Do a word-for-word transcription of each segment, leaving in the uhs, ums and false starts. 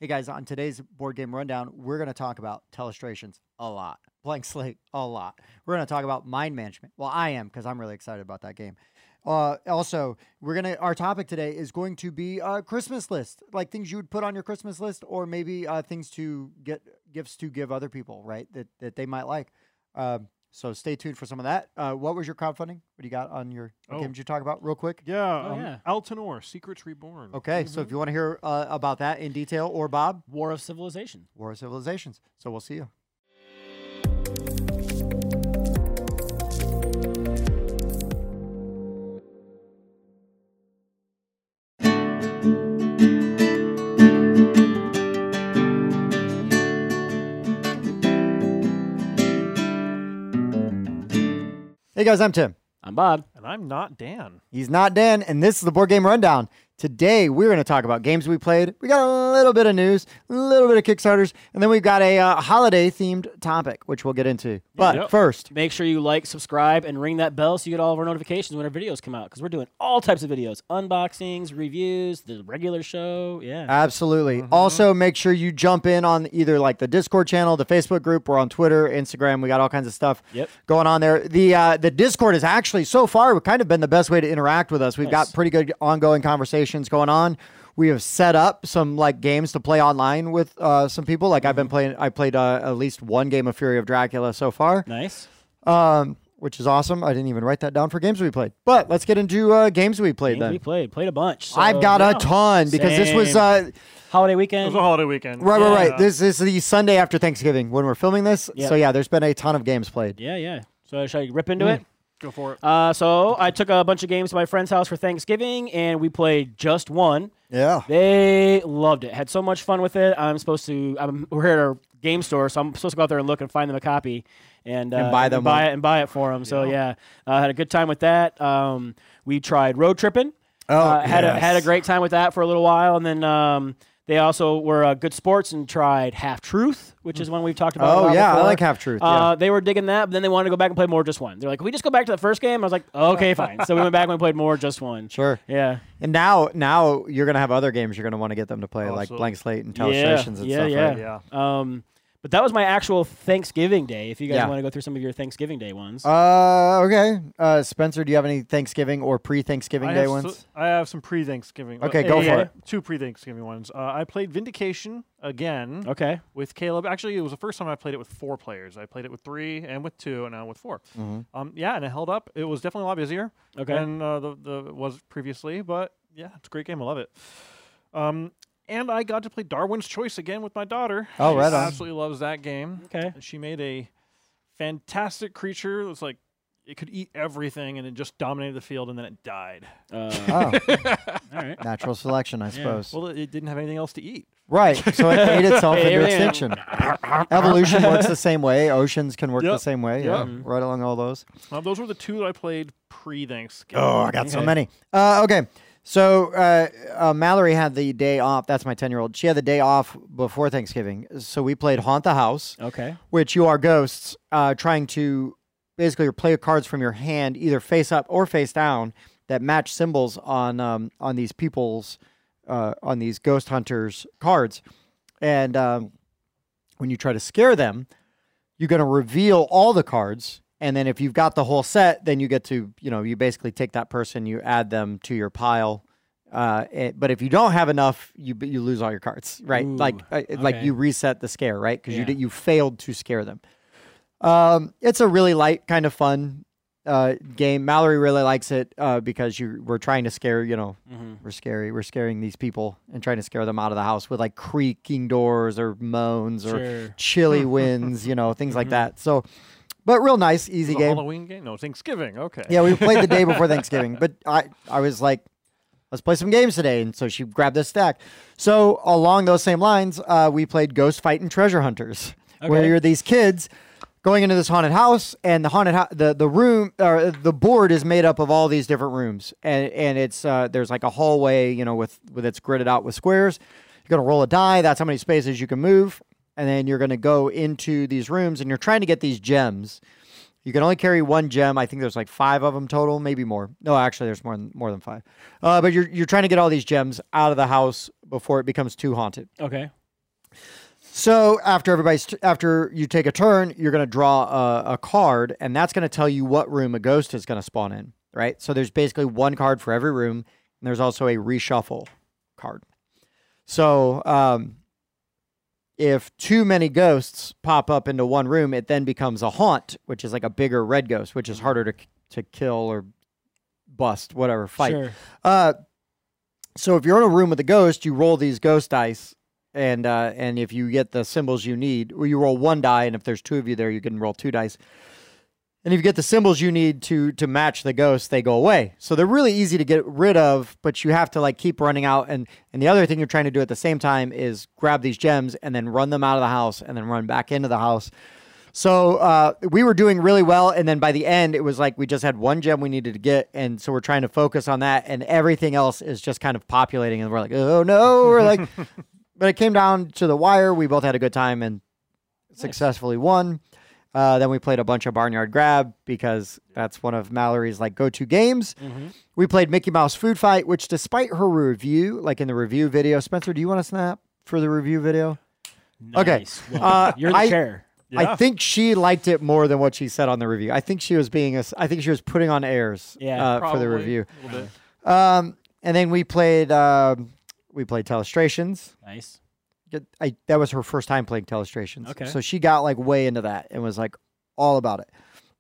Hey guys, on today's board game rundown, we're going to talk about Telestrations a lot. Blank Slate a lot. We're going to talk about mind management. Well, I am because I'm really excited about that game. Uh, also, we're gonna. Our topic today is going to be a Christmas list, like things you would put on your Christmas list, or maybe uh, things to get gifts to give other people, right? That that they might like. Um, so stay tuned for some of that. Uh, what was your crowdfunding? What do you got on your what Oh. game? Did you talk about real quick? Yeah, Oh, um, yeah. Altanor, Secrets Reborn. Okay, so if you want to hear uh, about that in detail, or Bob, War of Civilization. War of Civilizations. So we'll see you. Hey guys, I'm Tim. I'm Bob. And I'm not Dan. He's not Dan, and this is the Board Game Rundown. Today, we're going to talk about games we played. We got a little bit of news, a little bit of Kickstarters, and then we've got a uh, holiday-themed topic, which we'll get into. But Yep. first, Make sure you like, subscribe, and ring that bell so you get all of our notifications when our videos come out, because we're doing all types of videos. Unboxings, reviews, the regular show. Yeah. absolutely. Also, make sure you jump in on either like the Discord channel, the Facebook group, or on Twitter, Instagram. We got all kinds of stuff Yep. going on there. The uh, the Discord has actually, so far, kind of been the best way to interact with us. We've Nice. got pretty good ongoing conversations going on. We have set up some like games to play online with uh, some people. Like I've been playing, I played uh, at least one game of Fury of Dracula so far, Nice. um, which is awesome. I didn't even write that down for games we played. But let's get into uh, games we played Games then. we played. Played a bunch. So, I've got yeah. a ton because this was Same. uh, Holiday It weekend. was a holiday weekend. right, right, Yeah. right. This is the Sunday after Thanksgiving when we're filming this. Yep. So yeah, there's been a ton of games played. Yeah, yeah. So should I rip into Mm. it? Go for it. Uh, so I took a bunch of games to my friend's house for Thanksgiving, and we played just one. Yeah. They loved it. Had so much fun with it. I'm supposed to. I'm, we're at our game store, so I'm supposed to go out there and look and find them a copy and, uh, And buy them buy one. it and buy it for them. So yeah, uh, had a good time with that. Um, we tried road tripping. Oh, uh, had a, had a yes. great time with that for a little while, and then um, they also were uh, good sports and tried Half Truth, which is one we've talked about. a Oh lot yeah, I before. like Half Truth. Uh, Yeah. They were digging that, but then they wanted to go back and play more just one. They're like, "Can we just go back to the first game?" I was like, "Okay, fine." So we went back and we played more just one. Sure. Yeah. And now, now you're gonna have other games you're gonna want to get them to play, Oh, like absolutely. Blank Slate and Yeah, Telestrations and yeah, stuff. yeah. Right? Yeah. Um, but that was my actual Thanksgiving day. If you guys Yeah. want to go through some of your Thanksgiving day ones. Uh, okay. Uh, Spencer, do you have any Thanksgiving or pre-Thanksgiving I Day have ones? so- I have some pre-Thanksgiving. Okay, uh, go uh, for it. Two pre-Thanksgiving ones. Uh, I played Vindication again okay. with Caleb. Actually, it was the first time I played it with four players. I played it with three and with two, and now with four. Mhm. Um, yeah, and it held up. It was definitely a lot busier Okay. than uh, the the was previously, but yeah, it's a great game. I love it. Um, and I got to play Darwin's Choice again with my daughter. Oh, she right on. absolutely loves that game. Okay. She made a fantastic creature. It was like it could eat everything, and it just dominated the field, and then it died. Uh, Oh, all right. natural selection, I suppose. Well, it didn't have anything else to eat. Right. So it ate itself Ate into everything. extinction. Evolution works the same way. Oceans can work the Yep. same way. Yep. Yeah. Right along all those. Uh, those were the two that I played pre-Thanksgiving. Oh, I got so Okay. many. Uh, okay. So uh, uh, Mallory had the day off. That's my ten-year-old. She had the day off before Thanksgiving. So we played Haunt the House, Okay. which you are ghosts uh, trying to basically play cards from your hand, either face up or face down, that match symbols on um, on these people's uh, on these ghost hunters cards. And um, when you try to scare them, you're going to reveal all the cards. And then if you've got the whole set, then you get to, you know, you basically take that person, you add them to your pile. Uh, it- but if you don't have enough, you you lose all your cards, right? Ooh, like uh, like okay. you reset the scare, right? Because you Yeah. did, you failed to scare them. Um, it's a really light, kind of fun uh, game. Mallory really likes it uh, because you we're trying to scare, you know, Mm-hmm. we're scary. We're scaring these people and trying to scare them out of the house with like creaking doors or moans or Sure. chilly winds, you know, things like that. So, but real nice, easy It was a game. Halloween game? No, Thanksgiving. Okay. Yeah, we played the day before Thanksgiving, but I, I was like, let's play some games today. And so she grabbed this stack. So along those same lines, uh, we played Ghost Fight and Treasure Hunters, where Okay. you're these kids going into this haunted house, and the haunted ho- the the room or the board is made up of all these different rooms, and and it's uh, there's like a hallway, you know, with with it's gridded out with squares. You're gonna roll a die. That's how many spaces you can move, and then you're gonna go into these rooms, and you're trying to get these gems. You can only carry one gem. I think there's like five of them total, maybe more. No, actually, there's more than more than five. Uh, but you're you're trying to get all these gems out of the house before it becomes too haunted. Okay. So after everybody's t- after you take a turn, you're going to draw a, a card, and that's going to tell you what room a ghost is going to spawn in, right? So there's basically one card for every room, and there's also a reshuffle card. So um, if too many ghosts pop up into one room, it then becomes a haunt, which is like a bigger red ghost, which is harder to to kill or bust, whatever, fight. Sure. Uh, so if you're in a room with a ghost, you roll these ghost dice. And uh, and if you get the symbols you need, or you roll one die, and if there's two of you there, you can roll two dice. And if you get the symbols you need to to match the ghost, they go away. So they're really easy to get rid of, but you have to like keep running out. And and the other thing you're trying to do at the same time is grab these gems and then run them out of the house and then run back into the house. So uh, we were doing really well, and then by the end, it was like we just had one gem we needed to get, and so we're trying to focus on that, and everything else is just kind of populating, and we're like, oh no, we're like. But it came down to the wire. We both had a good time and Nice. successfully won. Uh, then we played a bunch of Barnyard Grab because that's one of Mallory's like go-to games. Mm-hmm. We played Mickey Mouse Food Fight, which despite her review, like in the review video, Spencer, do you want to snap for the review video? Okay. Nice. Well, Uh, you're the I- chair. I Yeah. think she liked it more than what she said on the review. I think she was being a, I think she was putting on airs Yeah, uh, for Probably the review. a little bit. Um, and then we played um, we played Telestrations. Nice. Get- I, that was her first time playing Telestrations. Okay. So she got like way into that and was like all about it.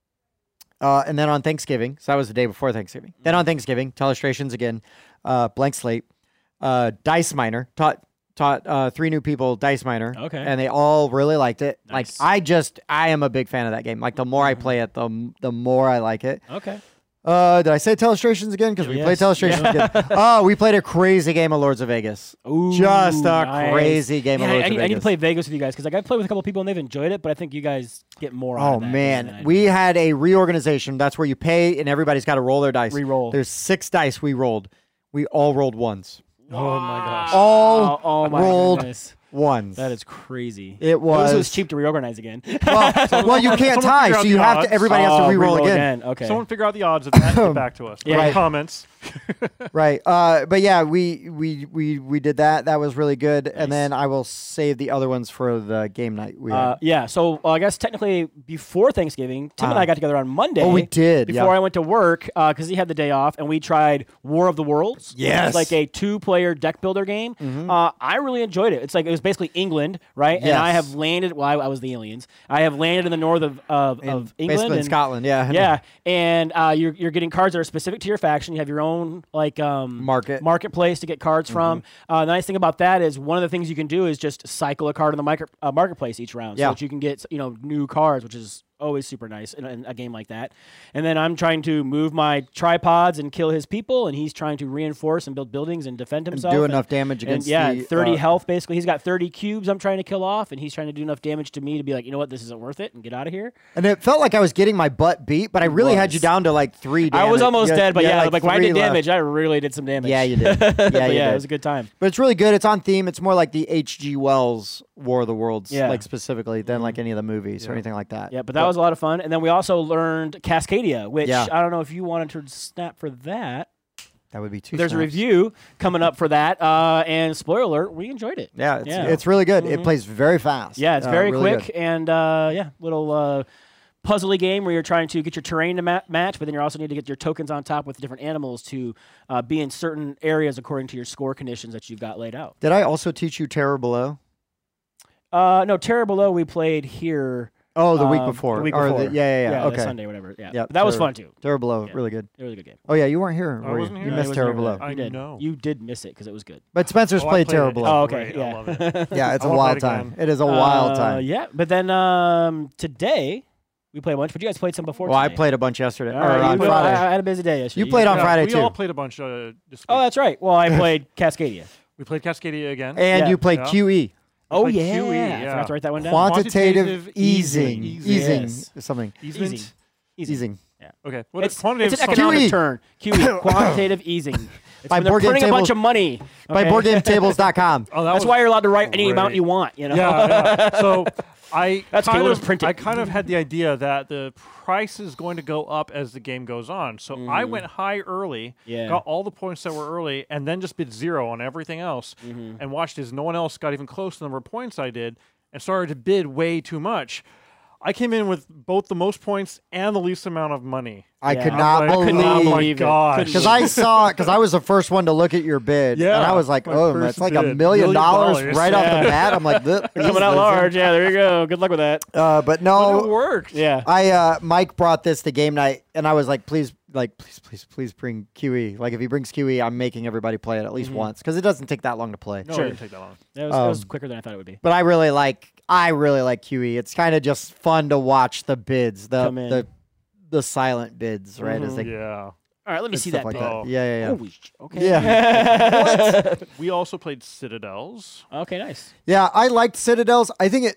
Uh, and then on Thanksgiving, so that was the day before Thanksgiving. Then on Thanksgiving, Telestrations again, uh, Blank Slate, uh, Dice Miner, taught taught uh, three new people Dice Miner. Okay. And they all really liked it. Nice. Like I just, I am a big fan of that game. Like the more I play it, the, the more I like it. Okay. Uh, did I say Telestrations again? Because we Yes. played Telestrations Yeah. again. Oh, we played a crazy game of Lords of Vegas. Ooh, Just a nice. crazy game Man, of I, Lords I of need, I need Vegas. to play Vegas with you guys because like I've played with a couple people and they've enjoyed it, but I think you guys get more out Oh of that. man, than I we do. had a reorganization. That's where you pay and everybody's got to roll their dice. Re-roll. There's six dice we rolled. We all rolled ones. Oh my gosh. All oh, oh my rolled goodness. ones. That is crazy. It was. It was cheap to reorganize again. Well, well, you can't Someone tie, figure out so you the have odds. to. Everybody has to Oh, re-roll re-roll again. Okay. Someone figure out the odds of that. Get back to us. Yeah. Put in Right. comments. Right. Uh, but yeah, we we we we did that. That was really good. Nice. And then I will save the other ones for the game night. We Uh, had. yeah, so uh, I guess technically before Thanksgiving, Tim and Uh, I got together on Monday. oh, we did. Before yeah. I went to work, because he had the day off, and we tried War of the Worlds. Yes. It's like a two-player deck builder game. Mhm. Uh, I really enjoyed it. It's like it was basically England, right? And I Yes. have landed. Well, I, I was the aliens. I have landed in the north of of, In- of England. basically in and- Scotland. Yeah. Yeah, and uh, you're you're getting cards that are specific to your faction. You have your own like um, Market. marketplace to get cards from. Uh, the nice thing about that is one of the things you can do is just cycle a card in the micro, uh, marketplace each round, Yeah. so that you can get you know new cards, which is always super nice in a, in a game like that. And then I'm trying to move my tripods and kill his people, and he's trying to reinforce and build buildings and defend And himself. do and- enough damage and against yeah, the, thirty uh, health basically. He's got thirty cubes I'm trying to kill off, and he's trying to do enough damage to me to be like, you know what, this isn't worth it, and get out of here. And it felt like I was getting my butt beat, but I It really had you was. down to like three damage. I was almost You had- dead, but you had, yeah, like, when I three did left. damage, I really did some damage. Yeah, you did. Yeah, But you yeah, did. it was a good time. But it's really good. It's on theme. It's more like the H G. Wells War of the Worlds, Yeah. like specifically, than like any of the movies or Yeah. anything like that. Yeah, but that was a lot of fun. And then we also learned Cascadia, which Yeah. I don't know if you wanted to snap for that. That would be two. There's a snaps. review coming up for that. Uh, and spoiler alert, we enjoyed it. Yeah, it's, Yeah. it's really good. It Mhm. plays very fast. Yeah, it's Uh, very really quick good. and uh, yeah, little uh, puzzly game where you're trying to get your terrain to ma- match, but then you also need to get your tokens on top with different animals to uh, be in certain areas according to your score conditions that you've got laid out. Did I also teach you Terror Below? Uh, no, Terror Below we played here. Oh, the week um, before. The week or before. The, yeah, yeah, yeah. the okay. Sunday, whatever. Yeah, Yep, but that was Terror- fun too. Terror Below, Yeah. really good. It was a good game. Oh yeah, you weren't here. I were you? wasn't You here. Yeah, missed he wasn't Terror here for Below. that. I You did. know. You did miss it because it was good. But Spencer's Oh, I played played Terror it. Below. Oh, It's okay, great. I yeah. love it. Yeah, it's I a wanna wild play it time. again. It is a wild Uh, time. Yeah, but then um, today we played a bunch, but you guys played some before. Well, I today. played a bunch yesterday. All or right, on you- Friday. I, I had a busy day yesterday. You played on Yeah, Friday we too. all played a bunch uh, this Oh, week. that's right. Well, I played Cascadia. We played Cascadia again. and Yeah. you played Yeah. Q E. Oh played yeah, Q E, I yeah. forgot to write that one down. Quantitative, Quantitative easing. easing. Easing. Yes. or something. Easement? Easing. Easing. Easing. Okay. What It's, is quantitative? it's an something? economic Q E. term. Q E, quantitative easing. It's By when they're board game printing a bunch tables- of money. By okay? board game tables dot com. Oh, that That's was why you're allowed to write any amount great. you want. You know. Yeah, yeah. So I That's okay, kind we'll of, just print it. I kind of had the idea that the price is going to go up as the game goes on. So I went high early, Yeah. got all the points that were early, and then just bid zero on everything else, and watched as no one else got even close to the number of points I did, and started to bid way too much. I came in with both the most points and the least amount of money. I Yeah. could I'm not like, I could believe. not believe Oh my it. gosh. Couldn't Because I saw, because I was the first one to look at your bid, Yeah, and I was like, my "Oh, first that's like a bid. million Million dollars dollars. right off Yeah. the bat." I'm like, "This Coming out this- large. Yeah, there you go. Good luck with that. Uh, but But it no, worked. Yeah. I uh, Mike brought this to game night, and I was like, "Please, like, please, please, please bring Q E. Like, if he brings Q E, I'm making everybody play it at least once because it doesn't take that long to play." No, Sure. it didn't take that long. That was, that was Um, quicker than I thought it would be. But I really like, I really like Q E. It's kind of just fun to watch the bids, the Come in. the the silent bids, right? As Mhm. they Yeah. All right, let me and see stuff that like bid. Oh. that. Yeah, yeah, yeah. Holy sh- okay. Yeah. We also played Citadels. Okay, nice. Yeah, I liked Citadels. I think it.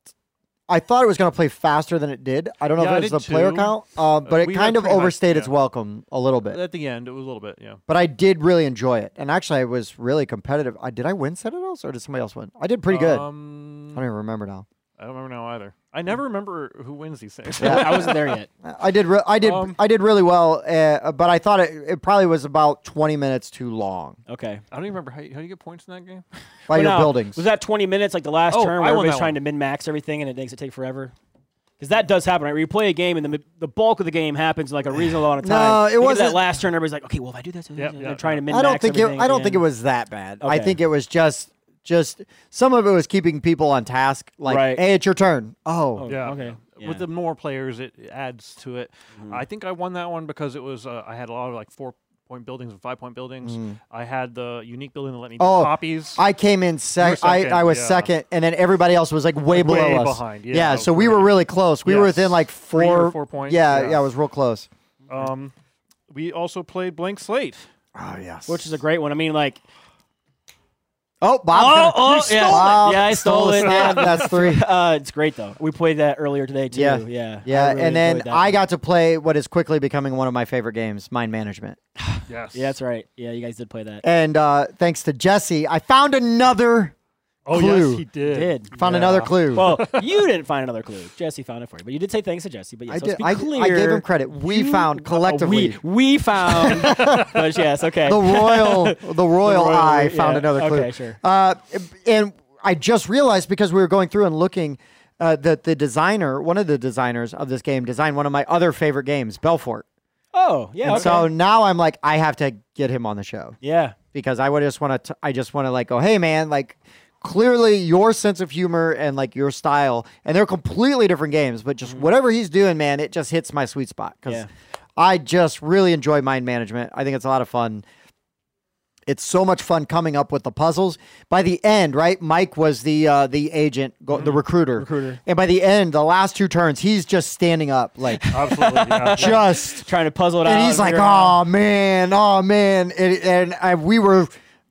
I thought it was going to play faster than it did. I don't know Yeah, I if it was the did player too. count, uh, but it we kind went of pretty high, overstayed its yeah. welcome a little bit. At the end, it was a little bit, yeah. But I did really enjoy it, and actually, I was really competitive. I did I win Citadels or did somebody else win? I did pretty good. I Um, don't even remember now. I don't remember now either. I never remember who wins these things. Yeah. I wasn't there yet. I did. Re- I did. Um, I did really well, uh, but I thought it, it probably was about twenty minutes too long Okay. I don't even remember how you, how you get points in that game. by Well, your now, buildings. Was that twenty minutes like the last Oh, turn I where won everybody's that trying one. to min max everything and it makes it take forever? Because that does happen, right? Where you play a game and the the bulk of the game happens in like a reasonable amount of No, time. it You get to wasn't- that last turn. Everybody's like, okay, well if I do this, Yep, they're yep, trying to yep. min I don't max think it. everything I don't at think the it end. was that bad. I Okay. think it was just. Just some of it was keeping people on task. Like, Right. hey, it's your turn. Oh, Oh, Yeah. Okay. Yeah. With the more players, it adds to it. Mm-hmm. I think I won that one because it was uh, I had a lot of like four point buildings and five point buildings. I had the unique building that let me do Mm. Oh, copies. I came in sec- You were I, second, I was yeah. second, and then everybody else was like way below Way us. behind, yeah, that so was we were great. really close. We were Yes. within like Three four, or four points, Yeah, yeah. yeah, it was real close. um, we also played Blank Slate. Oh yes. Which is a great one. I mean, like, oh, Bob. oh, oh, stole yeah, it. Bob yeah, I stole, the it. snap. Yeah. That's three. Uh, it's great though. We played that earlier today too. Yeah. yeah, Yeah, I really and then enjoyed that I one. got to play what is quickly becoming one of my favorite games, Mind Management. Yes. Yeah, that's right. Yeah, you guys did play that. And uh, thanks to Jesse, I found another. Oh Clue. yes, he did. Did. Found Yeah. another clue. Well, you didn't find another clue. Jesse found it for you, but you did say thanks to Jesse. But yes, I let's did. be I, clear. I gave him credit. We you- found uh, collectively. we we found. But yes, okay. the royal, the royal, royal- eye found yeah, another clue. okay, sure. Uh, and I just realized because we were going through and looking uh, that the designer, one of the designers of this game, designed one of my other favorite games, Belfort. Oh, yeah. And Okay. so now I'm like, I have to get him on the show yeah. because I would just want to. I just want to like go, hey man, like clearly your sense of humor and like your style, and they're completely different games, but just whatever he's doing, man, it just hits my sweet spot because Yeah. I just really enjoy Mind Management. I think it's a lot of fun. It's so much fun coming up with the puzzles. By the end, right? Mike was the uh, the agent, go, the recruiter. Recruiter. And by the end, the last two turns, he's just standing up, like Absolutely. Yeah. just. Trying to puzzle it out. And he's like, figure it out. "Oh man, oh man," and, and I, we were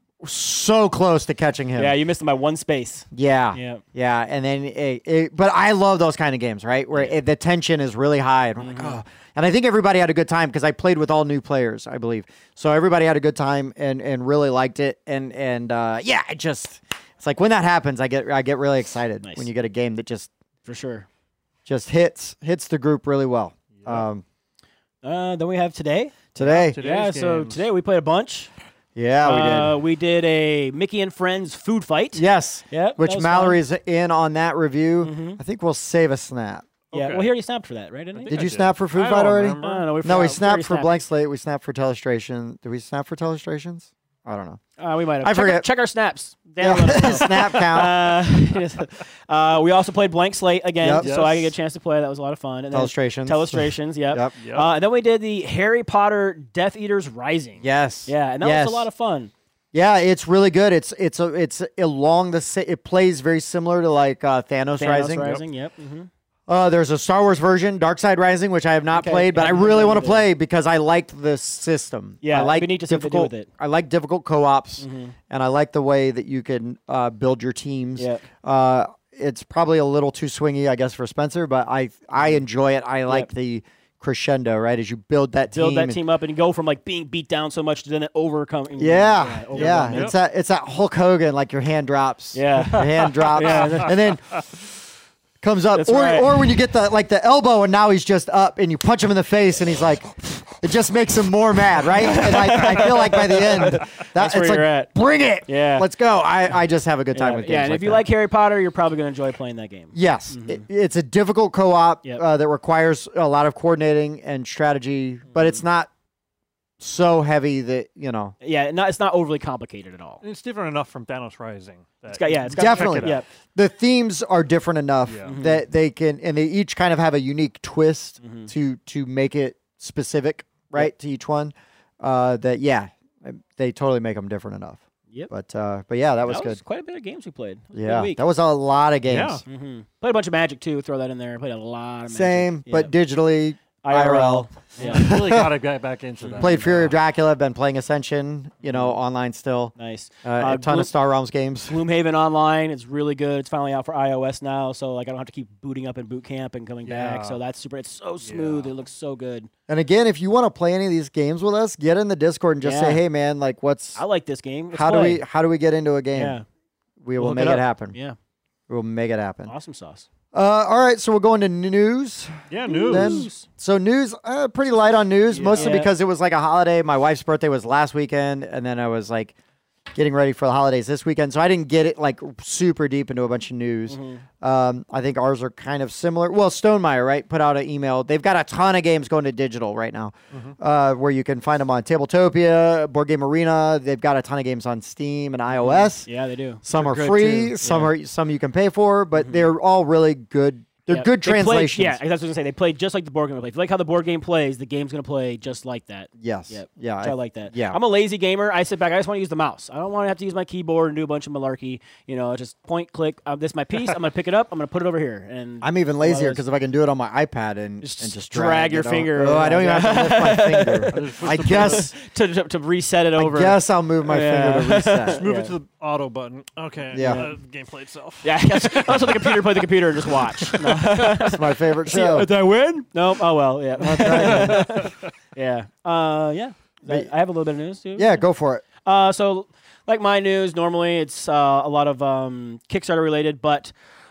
so close to catching him. Yeah, you missed him by one space. Yeah, Yeah. yeah, and then, it, it, but I love those kind of games, right? Where it, the tension is really high, and I'm like, oh, and I think everybody had a good time because I played with all new players, I believe. So everybody had a good time and and really liked it, and and uh, yeah, it just it's like when that happens, I get I get really excited Nice. when you get a game that just For sure. just hits hits the group really well. Um, Uh, then we have today. today, Today's yeah, so games. today we played a bunch. yeah, we did. Uh, we did a Mickey and Friends food fight. Yes. Yep, Which that was Mallory's in on that review. Mhm. I think we'll save a snap. Yeah, Okay. well, he already snapped for that, right? Didn't he? I think Did I you did. snap for Food I Fight don't already? remember. I don't know. We No, we forgot. snapped already for Blank Slate. We snapped for Telestration. Did we snap for Telestrations? I don't know. Uh, we might have. I check, Our, forget. check our snaps. Dan, let us know. Snap count. Uh, uh, we also played Blank Slate again, Yep. so I could Yes. get a chance to play. That was a lot of fun. And then Telestrations. Telestrations, yep. Yep. Yep. Uh, and then we did the Harry Potter Death Eaters Rising. Yes. Yeah, and that yes. was a lot of fun. Yeah, it's really good. It's it's a, it's along the sa- it plays very similar to like uh, Thanos, Thanos Rising. Rising, yep. hmm Uh, there's a Star Wars version, Dark Side Rising, which I have not Okay, played, but I haven't really played want to either. play because I liked the system. Yeah, I it'd like be neat to see what they do difficult. with it. I like difficult co-ops, Mhm. and I like the way that you can uh, build your teams. Yep. Uh, it's probably a little too swingy, I guess, for Spencer, but I I enjoy it. I like Yep. the crescendo, right? As you build that Build team. that and- team up and go from like being beat down so much to then overcoming. Yeah, yeah. overwhelming. It's that it's that Hulk Hogan, like your hand drops. Yeah. Your hand drops, Yeah. and then comes up, That's or right. or when you get the like the elbow and now he's just up and you punch him in the face and he's like, it just makes him more mad, right? And I, I feel like by the end, that, That's where it's like, you're at. bring it, Yeah. let's go. I, I just have a good time Yeah, with games yeah, and like if you that. like Harry Potter, you're probably going to enjoy playing that game. Yes, it, it's a difficult co-op Yep. uh, that requires a lot of coordinating and strategy, but it's not so heavy that you know. Yeah, not, it's not overly complicated at all. And it's different enough from Thanos Rising. that It's got yeah, it's got Definitely. check it yeah. out. The themes are different enough Yeah. Mm-hmm. that they can, and they each kind of have a unique twist Mm-hmm. to to make it specific, right, to each one. Uh, that yeah, they totally make them different enough. Yep. But uh, but yeah, that was that good. was quite a bit of games we played. It was a good Yeah, week. that was a lot of games. Yeah. Mm-hmm. Played a bunch of Magic too. Throw that in there. Played a lot of Magic. Same, but Yeah. digitally. I R L. Yeah, really got to get back into that. Played Fury of Dracula. Been playing Ascension. You know, online still. Nice. Uh, Uh, a ton Gloom- of Star Realms games. Gloomhaven Online is really good. It's finally out for iOS now, so like I don't have to keep booting up in Boot Camp and coming back. Yeah. So that's super. It's so smooth. Yeah. It looks so good. And again, if you want to play any of these games with us, get in the Discord and just Yeah. say, "Hey, man, like, what's I like this game. Let's how play. do we how do we get into a game? Yeah. We We'll will look make it it, up. happen. Yeah. We'll make it happen. Awesome sauce. Uh, all right, so we're going to news. Yeah, news. Then, so news, uh, pretty light on news, mostly Yeah. because it was like a holiday. My wife's birthday was last weekend, and then I was like getting ready for the holidays this weekend, so I didn't get it like super deep into a bunch of news. Mm-hmm. Um, I think ours are kind of similar. Well, Stonemeyer, right, put out an email. They've got a ton of games going to digital right now, Mm-hmm. uh, where you can find them on Tabletopia, Board Game Arena. They've got a ton of games on Steam and iOS. Yeah, they do. Some They're are good, free, too. some Yeah. are some you can pay for, but they're all really good. They're Yeah. good They play- translations. yeah, that's what I was gonna say. They play just like the board game plays. If you like how the board game plays, the game's gonna play just like that. Yes. Yep. Yeah. Which I, like that. yeah. I'm a lazy gamer. I sit back. I just want to use the mouse. I don't want to have to use my keyboard and do a bunch of malarkey. You know, just point, click. Uh, this is my piece. I'm gonna pick it up. I'm gonna put it over here. And I'm even lazier those- because if I can do it on my iPad and Just and just drag drag, your it finger over- Oh, I don't even have to lift my finger. I guess to, to to reset it over. I guess I'll move my Yeah. finger to reset. Move Yeah. it to the auto button. Okay. Yeah. Uh, gameplay itself. Yeah, I guess. That's what the computer play the computer and just watch. No. It's my favorite show. Did I win? No. Oh well. Yeah. That's right. yeah. Uh. Yeah. I I have a little bit of news too. Yeah, go for it. Uh, so, like my news, normally it's uh, a lot of um, Kickstarter related, but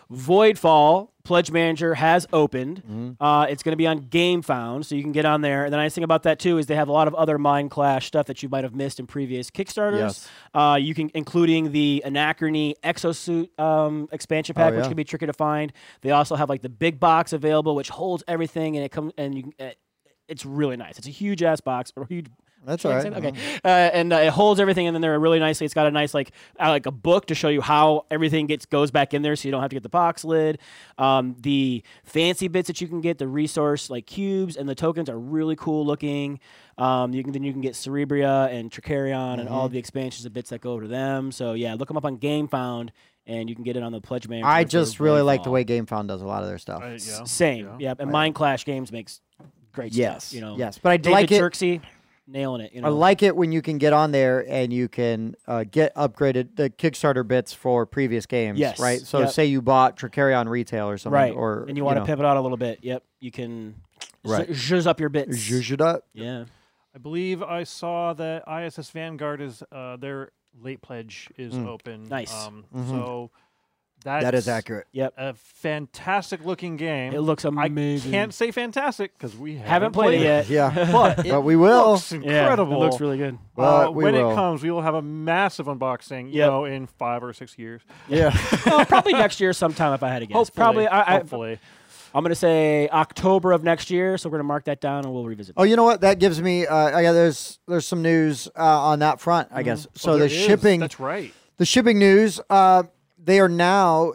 Voidfall Pledge Manager has opened. Mm-hmm. Uh, it's going to be on GameFound, so you can get on there. And the nice thing about that too is they have a lot of other Mind Clash stuff that you might have missed in previous Kickstarters. Yes. Uh, you can, including the Anachrony Exosuit um, expansion pack, Oh, which yeah. can be tricky to find. They also have like the big box available, which holds everything, and it comes and you. can- Uh, it's really nice. It's a huge ass box, or huge. That's Should I all say right. that? Okay, uh, and uh, it holds everything in there really nicely. It's got a nice like uh, like a book to show you how everything gets goes back in there, so you don't have to get the box lid. Um, the fancy bits that you can get, the resource like cubes and the tokens are really cool looking. Um, you can then you can get Cerebria and Tricarion and Mm-hmm. all the expansions and bits that go to them. So yeah, look them up on GameFound, and you can get it on the Pledge Manager. I for just really like the Voidfall. way GameFound does a lot of their stuff. Uh, yeah. S- Same, Yeah. yeah. And Mind Clash Games makes great Yes. stuff. You know, Yes, but I David like it. Turksy, nailing it. You know, I like it when you can get on there and you can uh, get upgraded the Kickstarter bits for previous games. Yes. Right. So Yep. say you bought Tricarion Retail or something, right, or and you want to know, pivot out a little bit. Yep, you can Right. z- zhuzh up your bits. zhuzh it up. Yeah, I believe I saw that I S S Vanguard is uh, their late pledge is Mm. open. Nice. Um, Mhm. So that's That is accurate. yep. a fantastic looking game. It looks amazing. I can't say fantastic because we haven't, Haven't played it yet. Yeah. But, it But we will. looks Yeah, incredible. it looks really good. Uh, But we when will. it comes, we will have a massive unboxing. You Yep. know, in five or six years. Yeah. Well, probably next year sometime if I had to guess. Hopefully, Probably. I, I, hopefully. I'm gonna say October of next year. So we're gonna mark that down and we'll revisit. Oh, you know what? That gives me. Uh, I got there's there's some news uh, on that front. I guess. So Oh, the there is. shipping, That's right. the shipping news. Uh, they are now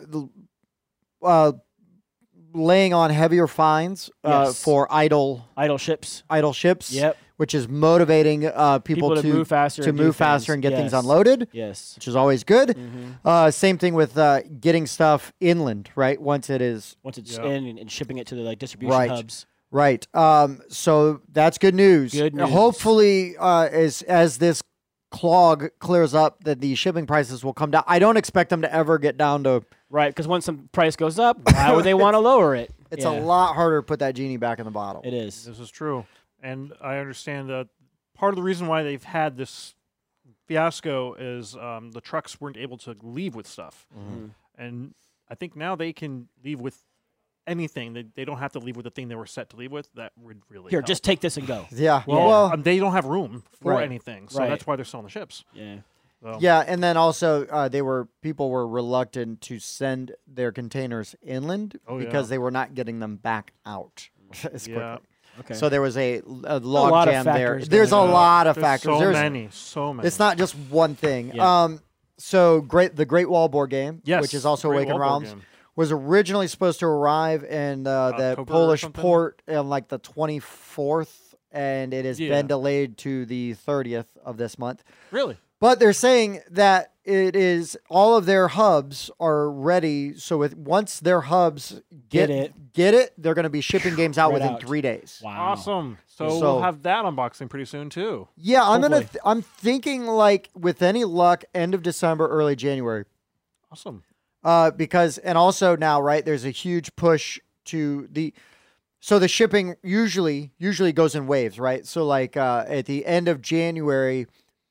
uh, laying on heavier fines uh, Yes. for idle Idle ships. idle ships. Yep. Which is motivating uh, people, People to move faster to and do move faster things. and get things Yes. unloaded, Yes. which is always good. Mhm. Uh, same thing with uh, getting stuff inland, right? Once it is Once it's Yep. in and, and shipping it to the like distribution Right. hubs. right. Um, so that's good news. Good news. Hopefully, uh, as as this clog clears up, that the shipping prices will come down. I don't expect them to ever get down to. Right, because once some price goes up, why would they want to lower it? It's Yeah, a lot harder to put that genie back in the bottle. It is. This is true, and I understand that part of the reason why they've had this fiasco is um, the trucks weren't able to leave with stuff, Mm-hmm. and I think now they can leave with anything. They, they don't have to leave with the thing they were set to leave with. That would really Here, help. just take this and go. Yeah. Well, Well, um, they don't have room for Right. anything, so Right. that's why they're selling the ships. Yeah. So, yeah, and then also uh, they were people were reluctant to send their containers inland Oh, because yeah. they were not getting them back out as quickly. Yeah. Okay. So there was a, a lot log of jam there. factors There's a going on. lot of There's factors. So There's many, so many. It's not just one thing. Yeah. Um, so great, the Great Wall board game, Yes, which is also Great Awakened Wall board Realms, game. was originally supposed to arrive in uh, the October or Polish something? port on like the twenty-fourth, and it has Yeah. been delayed to the thirtieth of this month. Really? But they're saying that it is all of their hubs are ready. So with once their hubs get, Get it. get it, they're going to be shipping games out Right within out. three days. Wow. Awesome. So, So- we'll have that unboxing pretty soon too. Yeah, I'm gonna. Hopefully. Th- I'm thinking like with any luck, end of December, early January. Awesome. Uh, because and also now, right? There's a huge push to the. So the shipping usually usually goes in waves, right? So like uh, at the end of January,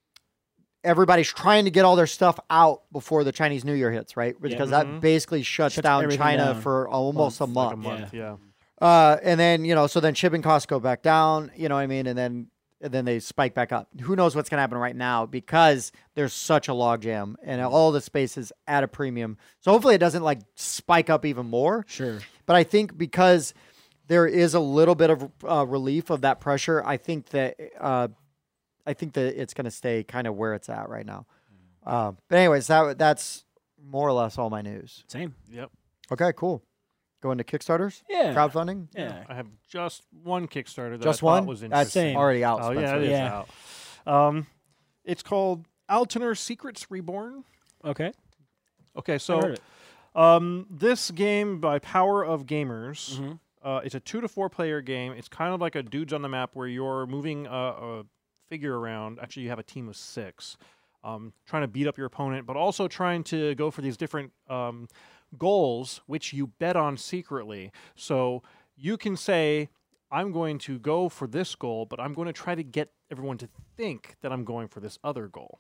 everybody's trying to get all their stuff out before the Chinese New Year hits, right? Because Mhm. that basically shuts, Shuts down everything China down. for almost a Like month. a month. Yeah. Uh, and then you know, so then shipping costs go back down. You know what I mean? And then and then they spike back up. Who knows what's going to happen right now because there's such a logjam and all the space is at a premium. So hopefully it doesn't like spike up even more. Sure. But I think because there is a little bit of uh, relief of that pressure, I think that uh, I think that it's going to stay kind of where it's at right now. Uh, but anyways, that that's more or less all my news. Same. Yep. Okay, cool. Going to Kickstarters, Yeah. crowdfunding. Yeah. I have just one Kickstarter that Just I thought one. was That's interesting. Same. already out. Oh yeah, Spencer. it is Yeah. out. Um, it's called Altener Secrets Reborn. Okay. Okay, Never so heard it. um, this game by Power of Gamers. Mhm. Uh, it's a two to four player game. It's kind of like a dudes on the map where you're moving a, a figure around. Actually, you have a team of six, um, trying to beat up your opponent, but also trying to go for these different um, goals, which you bet on secretly. So you can say, I'm going to go for this goal, but I'm going to try to get everyone to think that I'm going for this other goal.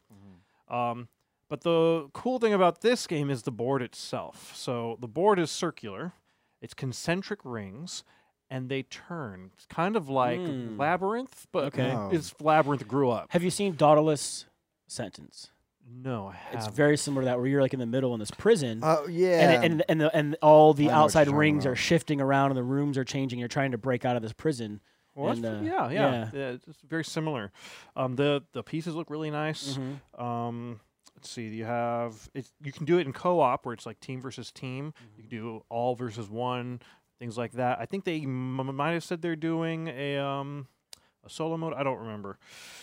Um, but the cool thing about this game is the board itself. So the board is circular. It's concentric rings, and they turn. It's kind of like Mm. Labyrinth, but Okay. Oh. it's Labyrinth grew up. Have you seen Dauntless Sentence? No, I It's haven't. very similar to that, where you're like in the middle in this prison. Oh yeah. And, and and the, and all the I know what outside you're talking rings are about. shifting around and the rooms are changing. You're trying to break out of this prison. Well, and, that's- uh, yeah, yeah, yeah. yeah, It's very similar. Um, the the pieces look really nice. Mhm. Um, let's see. You have it's you can do it in co-op where it's like team versus team. You can do all versus one, things like that. I think they m- m- might have said they're doing a um a solo mode. I don't remember.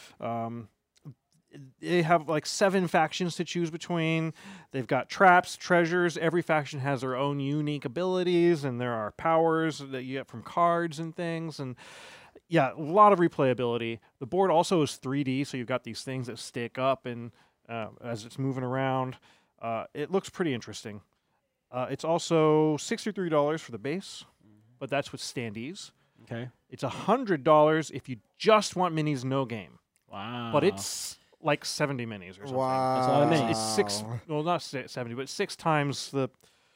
Um, they have like seven factions to choose between. They've got traps, treasures. Every faction has their own unique abilities, and there are powers that you get from cards and things. And yeah, a lot of replayability. The board also is three D, so you've got these things that stick up and uh, as it's moving around. Uh, it looks pretty interesting. Uh, it's also sixty-three dollars for the base, but that's with standees. Okay. It's one hundred dollars if you just want minis, no game. Wow. But it's like seventy minis or something. wow. That's a lot of minis. It's six, well, not si- seventy, but six times the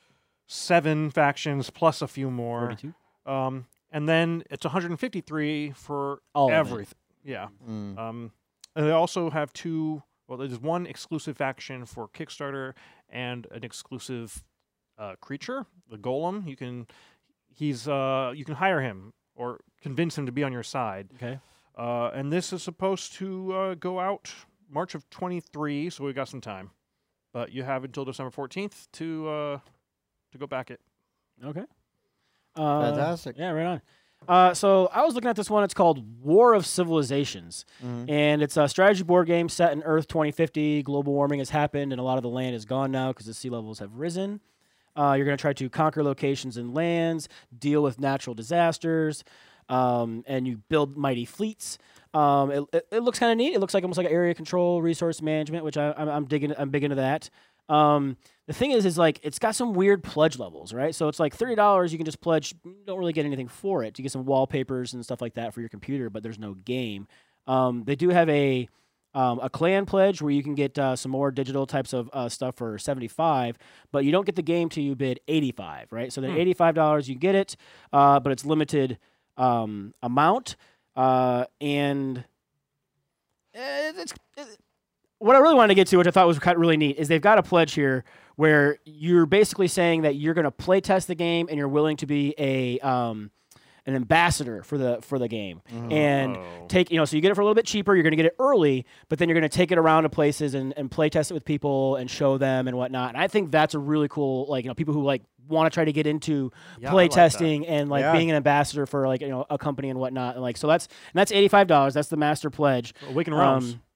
seven factions plus a few more. forty-two. Um, and then it's one hundred fifty-three for All of it. everything. Yeah. Mm. Um, and they also have two. Well, there's one exclusive faction for Kickstarter and an exclusive uh, creature, the Golem. You can, he's uh, you can hire him or convince him to be on your side. Okay. Uh, and this is supposed to uh, go out March of twenty-three, so we got some time. But you have until December fourteenth to uh, to go back it. Okay. Uh, Fantastic. Yeah, right on. Uh, so I was looking at this one. It's called War of Civilizations, Mhm. and it's a strategy board game set in Earth twenty fifty. Global warming has happened, and a lot of the land is gone now because the sea levels have risen. Uh, you're going to try to conquer locations and lands, deal with natural disasters, um, and you build mighty fleets. Um, it, it, it looks kind of neat. It looks like almost like area control, resource management, which I, I'm, I'm digging. I'm big into that. Um, the thing is, is like it's got some weird pledge levels, right? So it's like thirty dollars. You can just pledge. You don't really get anything for it. You get some wallpapers and stuff like that for your computer, but there's no game. Um, they do have a um, a clan pledge where you can get uh, some more digital types of uh, stuff for seventy-five, but you don't get the game till you bid eighty-five, right? So then Hmm. eighty-five dollars you get it, uh, but it's limited um, amount, uh, and it's, it's what I really wanted to get to, which I thought was kind of really neat, is they've got a pledge here where you're basically saying that you're going to play test the game and you're willing to be a um, an ambassador for the for the game and Oh. take you know so you get it for a little bit cheaper. You're going to get it early, but then you're going to take it around to places and, and play test it with people and show them and whatnot. And I think that's a really cool like you know people who like want to try to get into Yeah, I play like that. testing and like Yeah. being an ambassador for like you know a company and whatnot. And like so that's and that's eighty-five dollars. That's the master pledge. Awaken Realms. Um,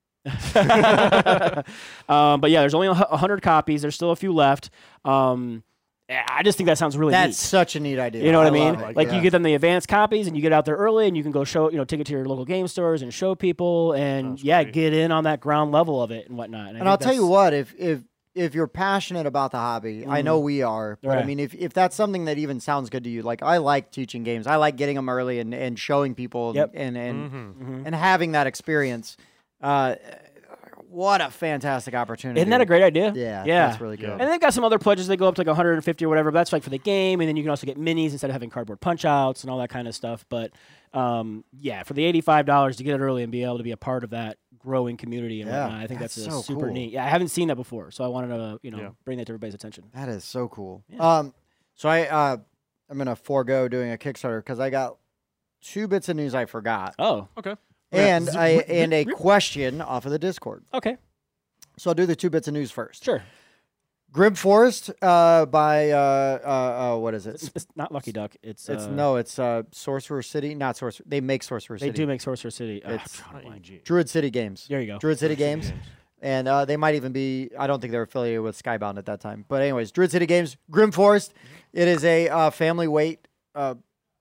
um, but yeah, there's only a hu- a hundred copies. There's still a few left. Um, I just think that sounds really That's neat. such a neat idea. You know what I, love mean? it. Like Yeah. you get them the advanced copies, and you get out there early, and you can go show, you know, take it to your local game stores and show people, and That's yeah, great. get in on that ground level of it and whatnot. And, I And I'll think tell you that's- what, if if if you're passionate about the hobby, I know we are, but I Right. mean, if if that's something that even sounds good to you, like I like teaching games, I like getting them early and, and showing people Yep. and and Mhm. and having that experience. Uh, what a fantastic opportunity! Isn't that a great idea? Yeah, yeah. that's really good. Yeah. And they've got some other pledges. They go up to like one hundred fifty or whatever. But that's like for the game, and then you can also get minis instead of having cardboard punch outs and all that kind of stuff. But um, yeah, for the eighty-five dollars to get it early and be able to be a part of that growing community and Yeah, whatnot, I think that's, that's a so super cool. neat. Yeah, I haven't seen that before, so I wanted to you know Yeah. bring that to everybody's attention. That is so cool. Yeah. Um, so I uh, I'm gonna forego doing a Kickstarter because I got two bits of news I forgot, Oh, Okay. and Yeah. I and a question off of the Discord. okay, So I'll do the two bits of news first. sure. Grim Forest uh, by uh, uh, uh, what is It's, it? it's not Lucky Duck. It's It's uh, no, it's uh, Sorcerer City. Not Sorcerer. They make Sorcerer They City. do make Sorcerer City. Uh, It's- I'm drawing a blank. E G. Druid City Games. There you go. Druid City Games, Games. and uh, they might even be. I don't think they're affiliated with Skybound at that time. But anyways, Druid City Games, Grim Forest. It is a uh, family weight uh,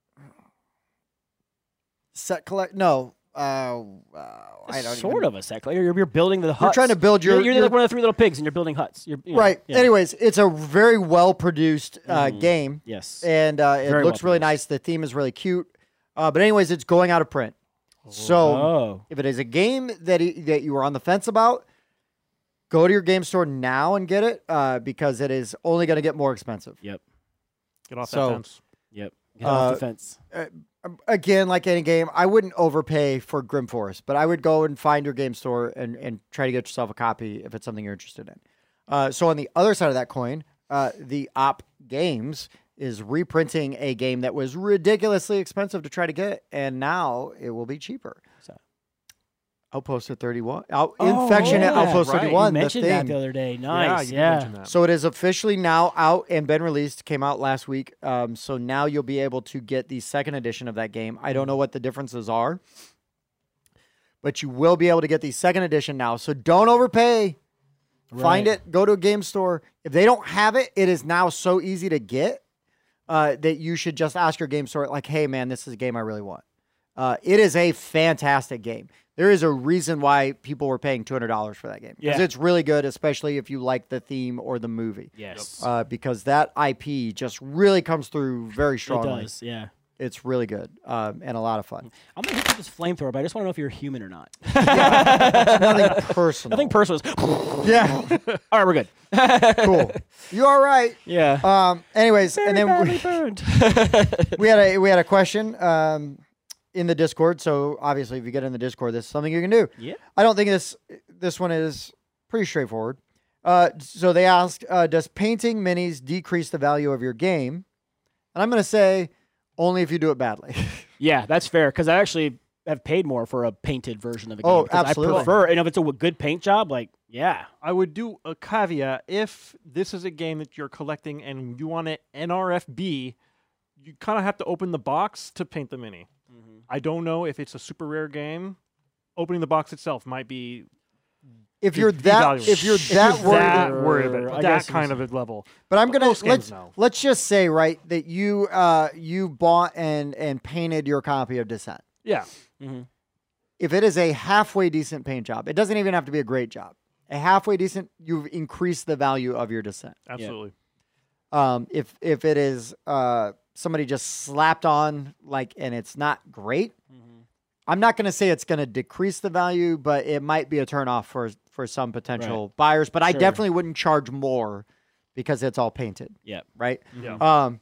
set collect. No, uh, uh, I don't sort even, of a sec. Like you're, you're building the huts. You're trying to build your. You're, you're your- like one of the three little pigs, and you're building huts. You're, you know, right. yeah. Anyways, it's a very well produced uh, Mhm. game. Yes. and uh, it Very looks well really produced. nice. The theme is really cute. Uh, but anyways, it's going out of print. So oh. if it is a game that i- that you were on the fence about, go to your game store now and get it uh, because it is only going to get more expensive. Yep. Get off So- that fence. Yep. Get off Uh, the fence. Um, Again, like any game, I wouldn't overpay for Grim Forest, but I would go and find your game store and, and try to get yourself a copy if it's something you're interested in. Uh, so on the other side of that coin, uh, the Op Games is reprinting a game that was ridiculously expensive to try to get, and now it will be cheaper. So- Outpost at thirty-one. Out, Oh, Infection at yeah, Outpost right. thirty-one. You the mentioned that thing. the other day. Yeah, Nice. you Yeah. did mention that. So it is officially now out and been released. Came out last week. Um, so now you'll be able to get the second edition of that game. I don't know what the differences are, but you will be able to get the second edition now. So don't overpay. Find Right. it. Go to a game store. If they don't have it, it is now so easy to get uh, that you should just ask your game store, like, "Hey, man, this is a game I really want." Uh, it is a fantastic game. There is a reason why people were paying two hundred dollars for that game because Yeah. it's really good, especially if you like the theme or the movie. Yes. Uh, because that I P just really comes through very it strongly. does. Yeah. It's really good um, and a lot of fun. I'm gonna hit you with this flamethrower, but I just want to know if you're human or not. Nothing personal. Nothing personal. Yeah, All right, we're good. cool. You all right? Yeah. Um. Anyways, Very and then badly we, burned. we had a we had a question um in the Discord. So obviously, if you get in the Discord, this is something you can do. Yeah. I don't think this this one is pretty straightforward. Uh, so they asked, uh, does painting minis decrease the value of your game? And I'm going to say only if you do it badly. Yeah, that's fair because I actually have paid more for a painted version of a game. Oh, because absolutely. I prefer, and if it's a w- good paint job, like yeah, I would do a caveat if this is a game that you're collecting and you want it N R F B, you kind of have to open the box to paint the mini. I don't know if it's a super rare game. Opening the box itself might be if you're de- that devaluing. if you're If that you're worried, that worried Sure, about I that guess kind it's- of a level. but I'm gonna most games, let's no. let's just say right that you uh you bought and and painted your copy of Descent. Yeah, mm-hmm. If it is a halfway decent paint job, it doesn't even have to be a great job. A halfway decent, you've increased the value of your Descent. absolutely. Um, if if it is uh somebody just slapped on like and it's not great, Mm-hmm. I'm not going to say it's going to decrease the value, but it might be a turnoff for for some potential Right. buyers. But I Sure. definitely wouldn't charge more because it's all painted, Yeah. right? Yeah. Um,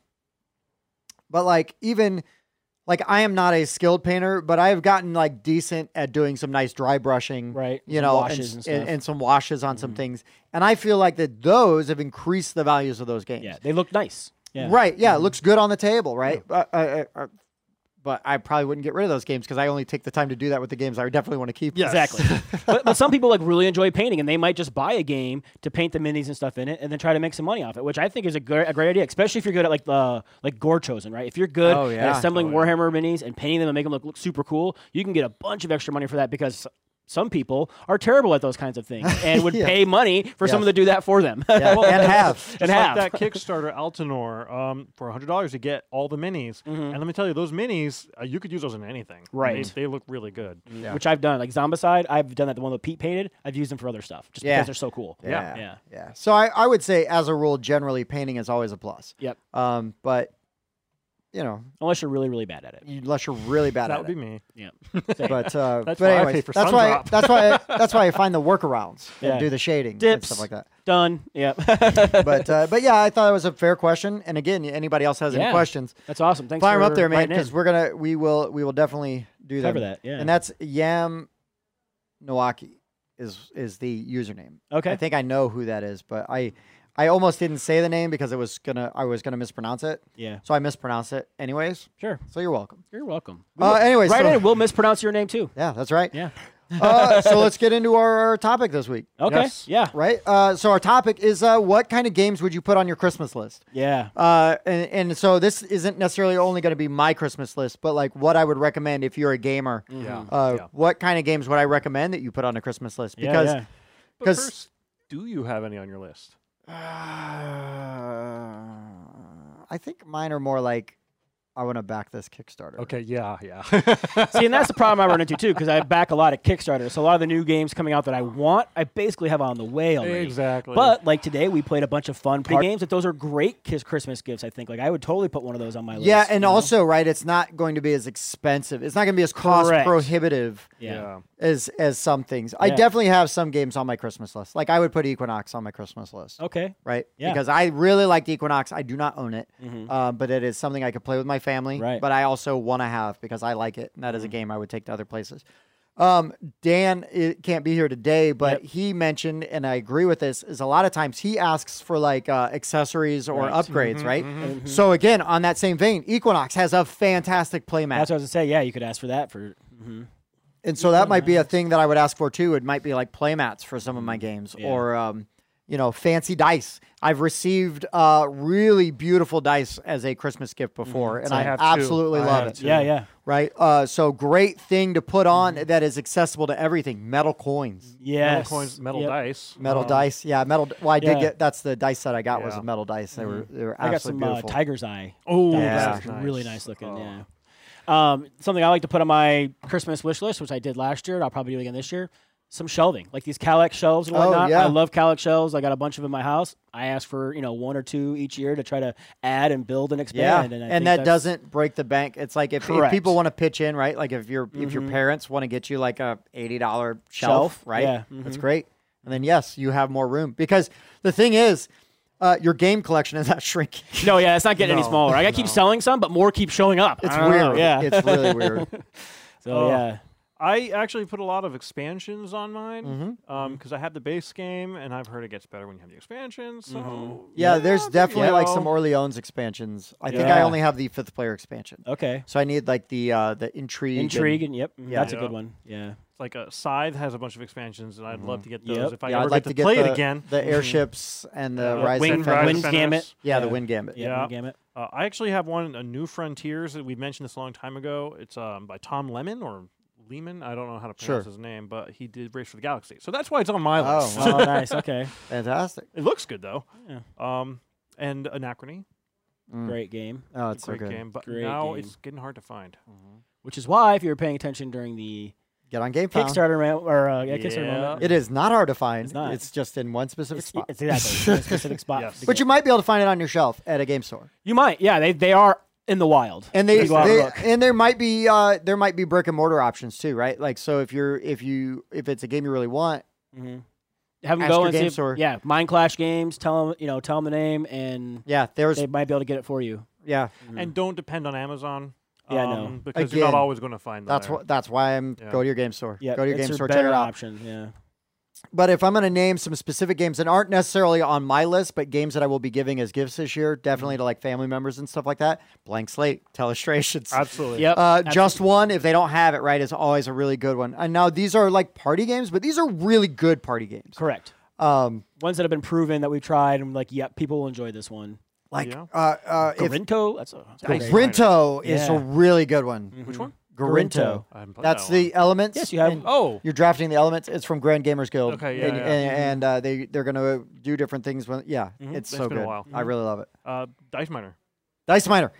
but like even like I am not a skilled painter, but I have gotten like decent at doing some nice dry brushing, Right. You Some know, washes and, and stuff. and, some washes on some things, and I feel like that those have increased the values of those games. Yeah. They look nice. Yeah. Right. Yeah. It looks good on the table. Right. Uh, uh, uh, uh, but I probably wouldn't get rid of those games because I only take the time to do that with the games I definitely want to keep. Yes. Exactly. but, but some people like really enjoy painting, and they might just buy a game to paint the minis and stuff in it, and then try to make some money off it, which I think is a great, a great idea, especially if you're good at like the like Gore Chosen, right? If you're good Oh, yeah. at assembling Oh, yeah. Warhammer minis and painting them and making them look, look super cool, you can get a bunch of extra money for that because some people are terrible at those kinds of things and would Yeah. pay money for Yes. someone to do that for them. Yeah, and have. Just And like have. that Kickstarter Altanor um, for one hundred dollars, you get all the minis. And let me tell you, those minis, uh, you could use those in anything. Right. They, they look really good. Yeah. Which I've done. Like Zombicide, I've done that, the one that Pete painted. I've used them for other stuff just Yeah. because they're so cool. Yeah. Yeah. Yeah. So I, I would say, as a rule, generally painting is always a plus. Yep. Um, but you know, Unless you're really, really bad at it. unless you're really bad That at would it. be me. Yeah. But uh, That's but why I anyways, pay for that's why Sundrop. that's why that's why I find the workarounds Yeah. and do the shading and Dips. stuff like that. Done. Yeah. But uh, but yeah, I thought it was a fair question. And again, anybody else has Yeah. any questions, That's awesome. Thanks fire for them up there, man, writing in. because we're gonna we will we will definitely do Cover them. that, yeah. And that's Yam Nowaki is is the username. Okay. I think I know who that is, but I I almost didn't say the name because it was gonna I was gonna mispronounce it. Yeah. So I mispronounced it anyways. Sure. So you're welcome. You're welcome. Uh, anyways, Right so- in. We'll mispronounce your name too. Yeah, that's right. Yeah. Uh, so let's get into our, our topic this week. Okay. Yes. Yeah. Right. Uh, so our topic is uh, what kind of games would you put on your Christmas list? Yeah. Uh, and, and so this isn't necessarily only going to be my Christmas list, but like what I would recommend if you're a gamer. Yeah. Uh, yeah. What kind of games would I recommend that you put on a Christmas list? Yeah, Because yeah. But 'cause- first, do you have any on your list? uh, I think mine are more like I want to back this Kickstarter. Okay, yeah, yeah. See, and that's the problem I run into too, because I back a lot of Kickstarter. So a lot of the new games coming out that I want, I basically have on the way already. Exactly. But like today, we played a bunch of fun Part- games. That those are great kiss Christmas gifts. I think. Like I would totally put one of those on my list. Yeah, and you know? also, right, it's not going to be as expensive. It's not going to be as cost Correct. prohibitive yeah. as as some things. I Yeah. definitely have some games on my Christmas list. Like I would put Equinox on my Christmas list. Okay. Right? Yeah. Because I really liked Equinox. I do not own it, Mhm. uh, but it is something I could play with my family. Right. But I also want to have because I like it, and that is a game I would take to other places. Um, Dan it can't be here today, but Yep. he mentioned, and I agree with this, is a lot of times he asks for like uh, accessories or Right. upgrades, right? Mhm. So again, on that same vein, Equinox has a fantastic playmat. That's what I was gonna say. Yeah, you could ask for that for. mhm. And so that might be a thing that I would ask for too. It might be like playmats for some of my games, Yeah. or um, you know, fancy dice. I've received uh, really beautiful dice as a Christmas gift before, and So I I, have too. absolutely I love have it. too. Yeah, yeah, Right. Uh, so great thing to put on that is accessible to everything. Metal coins, yes. Metal coins, metal Yep. dice. metal Um, dice. Yeah, metal. Well, I did Yeah. get. That's the dice set I got was Yeah. a metal dice. They were they were I got absolutely some uh, beautiful. tiger's eye. Oh, dice. Yeah. It's that's really nice. nice looking. Oh. Yeah. Um, something I like to put on my Christmas wish list, which I did last year, and I'll probably do again this year. Some shelving, like these Calex shelves and Oh, whatnot. yeah. I love Calex shelves. I got a bunch of them in my house. I ask for you know one or two each year to try to add and build and Yeah, expand. and, and, I think that that's- doesn't break the bank. It's like if, if Correct. people want to pitch in, right? Like if your if your Mhm. parents want to get you like a eighty dollar shelf, Shelf, right? yeah, That's mhm. great. And then yes, you have more room because the thing is, uh, your game collection is not shrinking. No, yeah, it's not getting any No, smaller. I got to keep no. selling some, but more keep showing up. It's I don't know, weird. Yeah, It's really weird. so Oh. yeah, I actually put a lot of expansions on mine Mhm. um, because I have the base game, and I've heard it gets better when you have the expansions. So Mhm. Yeah, there's but, definitely you like know, some Orleans expansions. I think I Yeah. only have the fifth player expansion, okay. so I need like the uh, the intrigue. and- Intrigue and yep, mhm, Yeah. that's a Yeah. good one. Yeah, It's like a Scythe has a bunch of expansions, and I'd love to get those Yep. if I yeah, ever I'd like get to to, get play the, it again. the airships and the Yeah. rising Wing- feathers. Wind's Feathers. Gambit. Yeah, the Yeah. wind gambit. yeah, Yeah. Gamut. Uh, I actually have one, a New Frontiers. That we mentioned this a long time ago. It's um, by Tom Lemon or Lehman. I don't know how to pronounce Sure. his name, but he did Race for the Galaxy. So that's why it's on my Oh, list. wow. Oh, nice. Okay, Fantastic. It looks good though. yeah. Um, and Anachrony, Mm. Great game. Oh, it's so great good. game, but Great now game. it's getting hard to find. Which is why, if you were paying attention during the Get on GameFound. Kickstarter round, or uh, yeah, Kickstarter Yeah. moment, It is not hard to find. It's not. just in one specific it's, spot. it's exactly it's a specific spot. Yes. to But get. you might be able to find it on your shelf at a game store. You might, yeah. They they are in the wild. And they, You go out and they look. and there might be uh, there might be brick and mortar options too, right? Like so, if you're if you if it's a game you really want, Mm-hmm. Have them Ask go your and game see. If, store. yeah, Mind Clash Games. Tell them, you know, tell them the name, and yeah, there's they might be able to get it for you. yeah. And don't depend on Amazon. Yeah, um, no. Because you're not Again, always going to find them That's there. what that's why I'm Yeah. go to your game store. Yeah, go to your it's game a store, check better it out. option. Yeah. But if I'm going to name some specific games that aren't necessarily on my list, but games that I will be giving as gifts this year, definitely to like family members and stuff like that, Blank Slate, Telestrations. Absolutely. Yep. Uh, just one, if they don't have it right, is always a really good one. And now these are like party games, but these are really good party games. Correct. Um, Ones that have been proven that we've tried, and like, yep, people will enjoy this one. like Yeah. uh, uh, if Garinto. That's a, that's a Nice. great- Grinto is a Yeah. really good one. Which one? Garinto. I haven't played That's that one. the elements. Yes, you have- and Oh. You're drafting the elements. It's from Grand Gamers Guild. Okay, yeah, and, yeah. and, and uh, they they're gonna do different things. When yeah, it's It's so been a good. while. I really love it. Uh, Dice Miner. Dice Miner,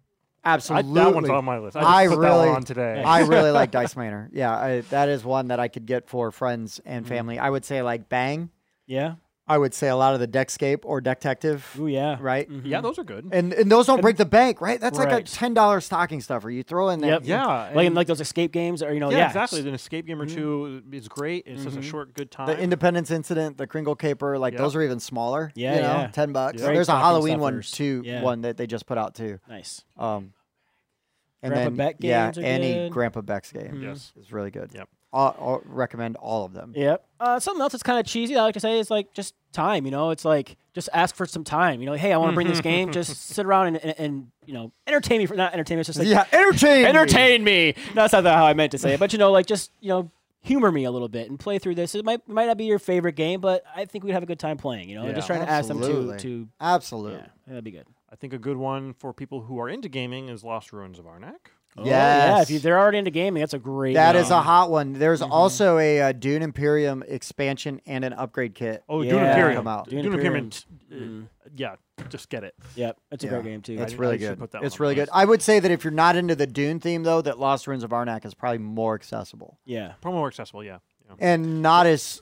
I, absolutely. that one's on my list. I just I put really- that one on today. I really like Dice Miner. Yeah, I, that is one that I could get for friends Mm-hmm. and family. I would say like Bang. Yeah. I would say a lot of the Deckscape or Decktective, Ooh, yeah. right? Yeah, those are good. And and those don't break the bank, right? That's like a Right. ten dollar stocking stuffer. You throw in there. Yep. Yeah. Like in and- like those escape games, or you know, yeah, yeah, exactly. An escape game or two is great. It's just a short, good time. The Independence Incident, the Kringle Caper, like Yeah. those are even smaller. Yeah, you know, yeah. ten bucks. Yeah. There's a Great Halloween stocking one stuffers. too, Yeah. one that they just put out too. Nice. Um, and Grandpa then Beck yeah, games are any good. Grandpa Beck's game Yes. is really good. Yep. I'll, I'll recommend all of them. Yep. Uh, something else that's kind of cheesy, I like to say, is like just time. You know, it's like just ask for some time. You know, hey, I want to bring this game. Just sit around and, and, and you know, entertain me for not entertain me. It's just like Yeah, entertain. me. entertain me. No, that's not how I meant to say it, but you know, like just you know, humor me a little bit and play through this. It might might not be your favorite game, but I think we'd have a good time playing. You know, and just Yeah. trying to ask them to Absolutely. to Absolutely. yeah, that'd be good. I think a good one for people who are into gaming is Lost Ruins of Arnak. Oh, yeah, if Yes. you, they're already into gaming, that's a great. That game. is a hot one. There's Mm-hmm. also a, uh Dune Imperium expansion and an upgrade kit. Oh, Yeah. Dune Imperium. Come out. Dune, Dune Imperium. Imperium. uh, yeah, just get it. Yep, it's a Yeah. great game too. It's I- really I should good. put that It's one on really my good. I would say that if you're not into the Dune theme, though, that Lost Ruins of Arnak is probably more accessible yeah. Probably more accessible, yeah. yeah. and not as.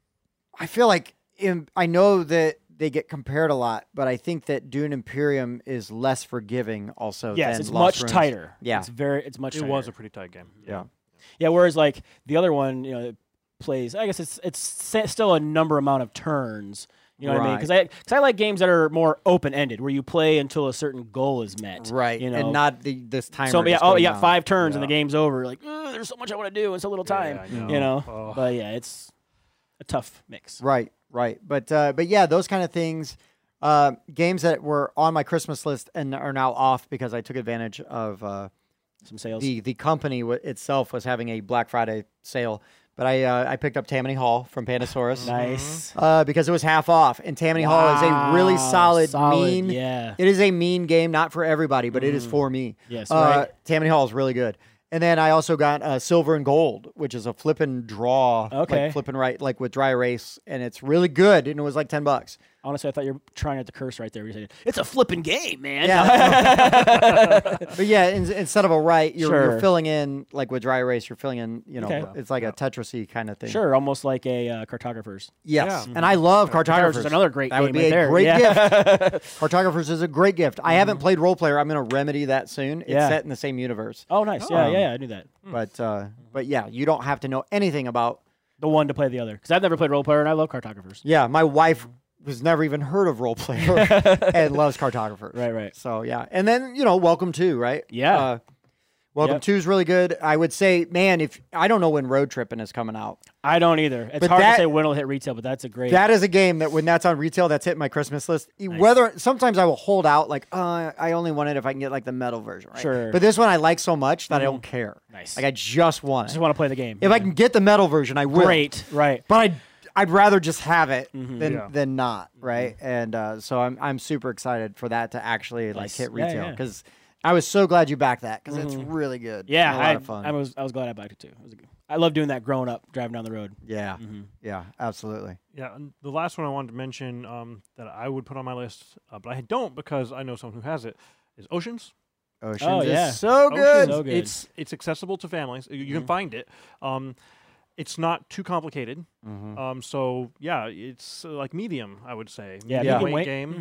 I feel like in, I know that they get compared a lot, but I think that Dune Imperium is less forgiving. Also, Yes, than it's Lost much Ruins. tighter. Yeah. it's very, it's much. It tighter. was a pretty tight game. Yeah. Yeah, whereas like the other one, you know, it plays. I guess it's it's sa- still a number amount of turns. You know what I mean? Right. Because I because I like games that are more open ended, where you play until a certain goal is met. Right, You know, and not the this timer. so yeah. just Oh, going you got down. five turns and the Yeah. game's over. Like, "Ugh, there's so much I want to do in so little time. Yeah, I You know. Oh. But yeah, it's a tough mix. Right, right. But uh, but yeah, those kind of things. Uh, games that were on my Christmas list and are now off because I took advantage of uh, Some sales. the the company w- itself was having a Black Friday sale. But I uh, I picked up Tammany Hall from Pandasaurus nice. uh, because it was half off, and Tammany Hall is a really Wow, solid, solid, mean. yeah. It is a mean game, not for everybody, but it is for me. Yes, uh, right. Tammany Hall is really good. And then I also got uh, Silver and Gold, which is a flip and draw, Okay. like flip and right, like with dry erase, and it's really good. And it was like ten bucks. Honestly, I thought you were trying at the curse right there. You're saying it's a flipping game, man. Yeah, but yeah, in, instead of a right, you're, Sure. you're filling in like with dry erase. You're filling in, you know, Okay. it's like a Tetris-y kind of thing. Sure, almost like a uh, cartographer's. Yes, Yeah. and I love Cartographer's cartographers. is another great That would game be right a there. great Yeah. gift. Cartographers is a great gift. I haven't played role player. I'm going to remedy that soon. It's Yeah. set in the same universe, Oh, nice. Yeah, Um, yeah, yeah, I knew that. but uh, but yeah, you don't have to know anything about. The one to play the other. Because I've never played role player and I love cartographers. Yeah, my wife has never even heard of role player and loves cartographers. Right, right. So yeah, and then you know, Welcome to right. Yeah. Uh, Welcome Yep. to is really good. I would say, man, if I don't know when Road Trippin' is coming out. I don't either. It's But hard that- to say when it'll hit retail, but that's a great. That is a game that when that's on retail, that's hitting my Christmas list. E- Whether sometimes I will hold out, like, uh, I only want it if I can get like the metal version, right? Sure. But this one I like so much that I don't care. Nice. Like I just want just it. want to play the game. If I can get the metal version, I will. Great. Right. But I'd, I'd rather just have it than Yeah. than not, right? And uh, so I'm I'm super excited for that to actually like Nice. hit Yeah, retail yeah. because I was so glad you backed that because it's really good. Yeah, and a lot I, of fun. I was I was glad I backed it too. It was a good, I love doing that growing up, driving down the road. yeah, yeah, absolutely. Yeah, and the last one I wanted to mention um, that I would put on my list, uh, but I don't because I know someone who has it, is Oceans. Oceans Oh, is yeah. so Oceans, good. So good. It's it's accessible to families. You, you can find it. Um, it's not too complicated. Mm-hmm. Um, so yeah, it's uh, like medium, I would say. Yeah, medium medium weight. game. Mhm.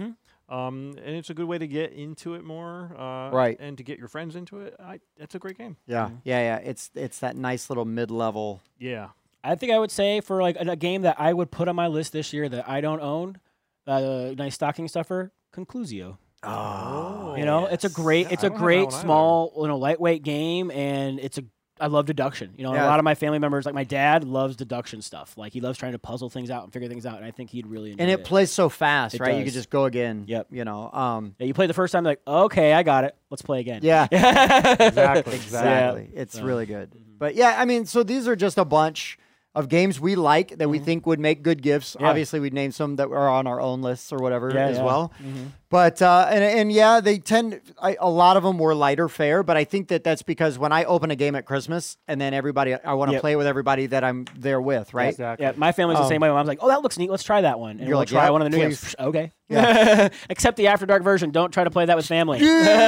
Um, and it's a good way to get into it more, uh, Right. and to get your friends into it. I, it's a great game. Yeah, yeah, yeah. It's it's that nice little mid-level. Yeah. I think I would say for like a, a game that I would put on my list this year that I don't own, uh, nice stocking stuffer, Conclusio. Oh, You know, it's a great, Yeah, it's I a don't have that great one either. small, you know, lightweight game, and it's a. I love deduction. You know, and Yeah. a lot of my family members, like my dad, loves deduction stuff. Like he loves trying to puzzle things out and figure things out, and I think he'd really enjoy and it, it. plays so fast, It right? You does. could just go again. Yep. You know. Um. Yeah, you play the first time, like, okay, I got it. Let's play again. Yeah. Exactly. Exactly. It's So, really good. But yeah, I mean, so these are just a bunch of games we like that we think would make good gifts. Yeah. Obviously, we'd name some that were on our own lists or whatever Yeah, as yeah. well. But uh, and and yeah, they tend. I, a lot of them were lighter fare, but I think that that's because when I open a game at Christmas and then everybody, I want to Yep. play with everybody that I'm there with, right? Exactly. Yeah, my family's the Um, same way. My mom's like, "Oh, that looks neat. Let's try that one." And You're we'll like, try "Yeah, one of the new please." games. Okay. Yeah. Except the After Dark version. Don't try to play that with family.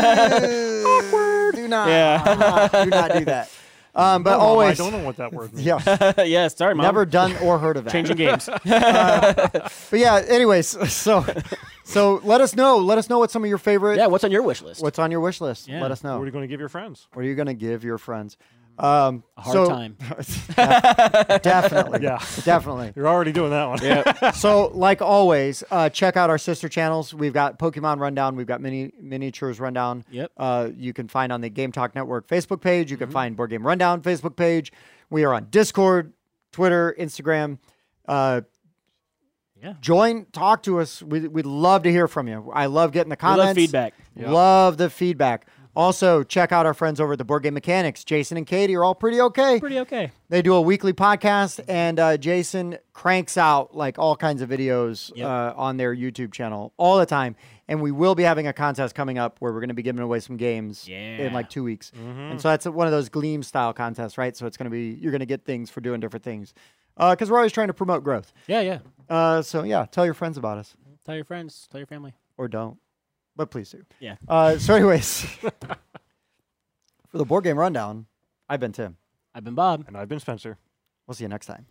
Awkward. Do not. Yeah. do not. Do not do that. Um, but No, Mom, always. I don't know what that word means. Yeah. yes, sorry, mom. Never done or heard of that. changing games. But yeah, anyways, so so let us know. Let us know what some of your favorite yeah, what's on your wish list? what's on your wish list. Yeah. Let us What know. are you going to give your friends? What are you going to give your friends? Um, A hard so, time. definitely. Yeah. Definitely. You're already doing that one. Yeah. So, like always, uh, check out our sister channels. We've got Pokemon Rundown. We've got Mini Miniatures Rundown. Yep. Uh, you can find on the Game Talk Network Facebook page. You can Mm-hmm. find Board Game Rundown Facebook page. We are on Discord, Twitter, Instagram. Uh, Yeah. Join, talk to us. We, we'd love to hear from you. I love getting the We comments. love feedback. Yeah. Love the feedback. Also, check out our friends over at the Board Game Mechanics. Jason and Katie are all pretty okay. Pretty okay. They do a weekly podcast, and uh, Jason cranks out like all kinds of videos Yep. uh, on their YouTube channel all the time. And we will be having a contest coming up where we're going to be giving away some games in Yeah. like two weeks. And so that's one of those Gleam style contests, right? So it's going to be, you're going to get things for doing different things because we're always trying to promote growth. Yeah, yeah. Uh, so yeah, tell your friends about us Tell your friends. Tell your family. or don't, but please do. Yeah. Uh, so anyways, for the Board Game Rundown, I've been Tim. I've been Bob. And I've been Spencer. We'll see you next time.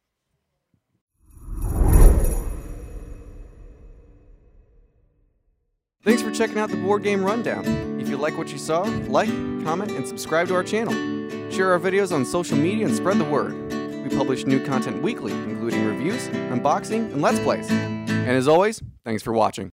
Thanks for checking out the Board Game Rundown. If you like what you saw, like, comment, and subscribe to our channel. Share our videos on social media and spread the word. We publish new content weekly, including reviews, unboxing, and Let's Plays. And as always, thanks for watching.